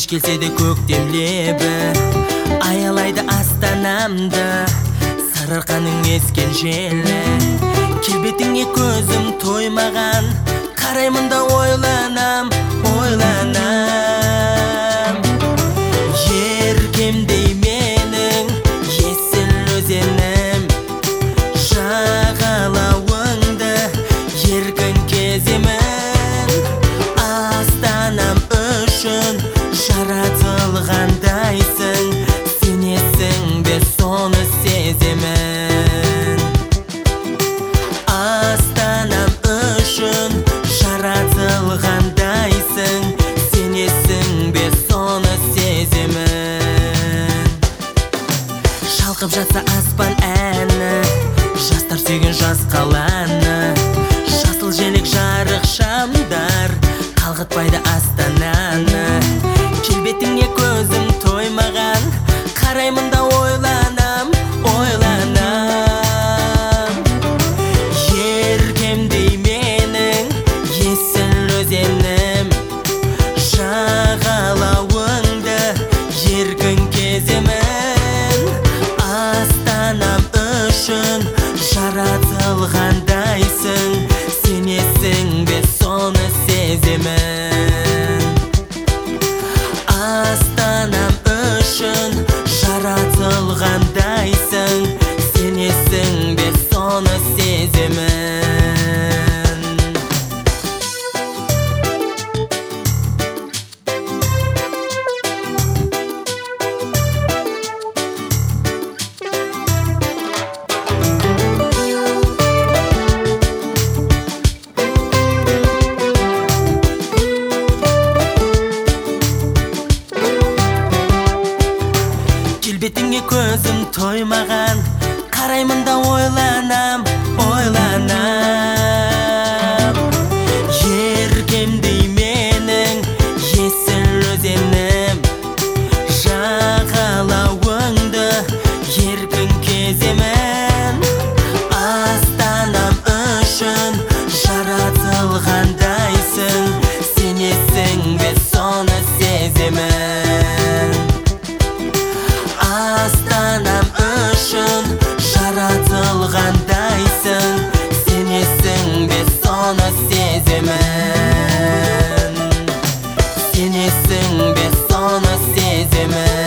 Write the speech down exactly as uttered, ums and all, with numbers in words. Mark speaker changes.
Speaker 1: келсе де көктем лебі аялайды астанамды, сарыарқаның ескен желі. Келбетіңе көзім тоймаған, қараймын да ойланам, ойланам. Еркемдей менің есіл өзенім, жағалауыңды еркін кеземін. Астанам үшін жаратылғандайсың, сенесің бе соны сеземін. Астанам үшін жаратылғандайсың, сенесің бе соны сеземін. Шалқып жатса аспан әні, жастар сүйген жас қаланы, жасыл желек жарық шамдар қалғытпайды астананы. Келбетіңе көзім тоймаған, қараймын да ойланам, ойланам. Еркемдей менің есіл өзенім, жағалауыңды еркін кеземін. Астанам үшін жаратылғандайсың, сенесің бе соны сеземін. Астанам үшін жаратылғандайсың, сенесің бе соны сеземін. Келбетіңе көзім тоймаған, қараймын да ойланам, ойланам. Еркемдей менің есіл өзенім, жағалауыңды еркін кеземін. Астанам үшін жаратылғандайсың, сенесің бе соны сеземін. Астанам үшін жаратылғандайсың, сенесің бе соны сеземін. Сенесің бе соны сеземін.